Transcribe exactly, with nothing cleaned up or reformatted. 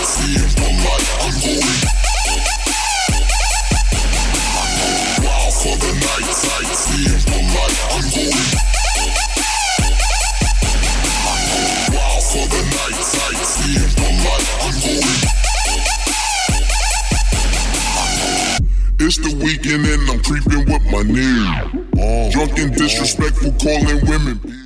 sightseeing for life, I'm going wild for the night, sightseeing for life, I'm going wild for the night, sightseeing for life, I'm going. It's the weekend and I'm creeping with my nigga. Drunk and disrespectful, calling women.